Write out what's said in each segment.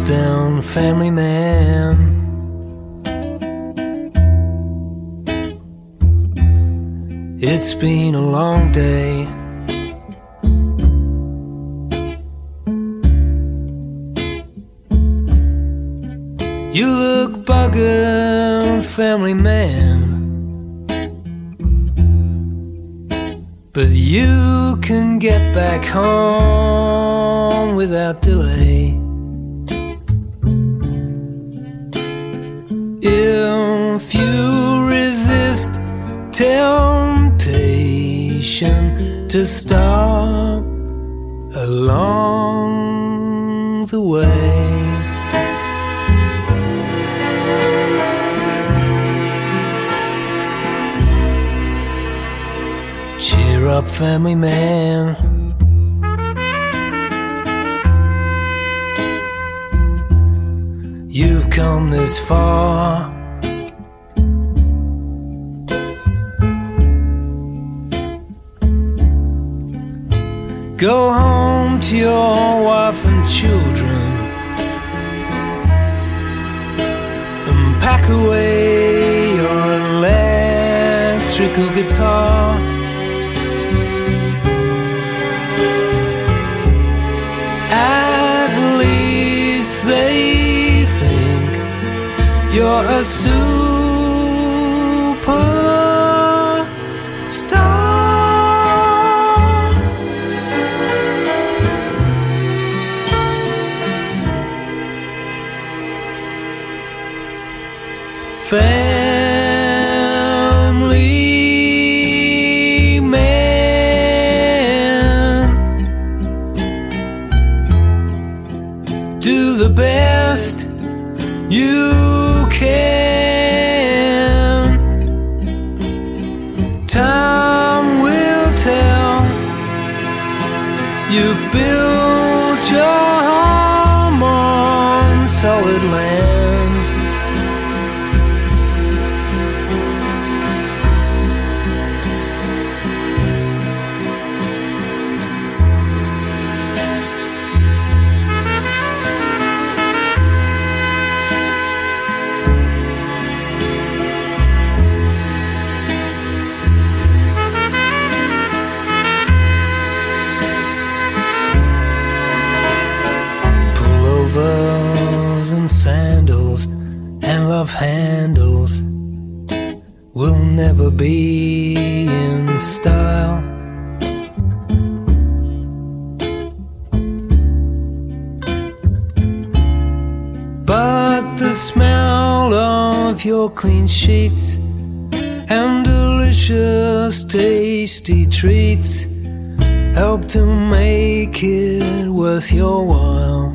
down family man. It's been a long day. You look buggered, family man, but you can get back home without delay. If you resist temptation to stop along the way, cheer up, family man. You've come this far. Go home to your wife and children and pack away your electrical guitar. At least they think you're a superstar. Family man, do the best you can. Time will tell. You've built your home on solid land. And sandals and love handles will never be in style. But the smell of your clean sheets and delicious tasty treats help to make it worth your while.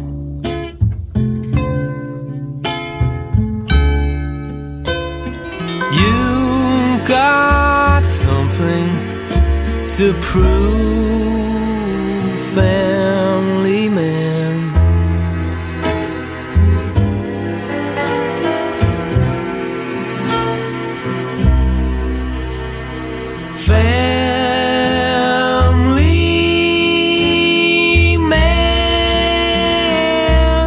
Got something to prove, family man. Family man,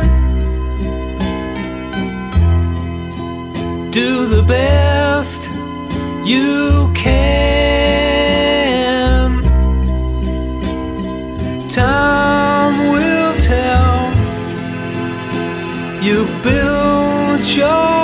do the best you can. Time will tell. You've built your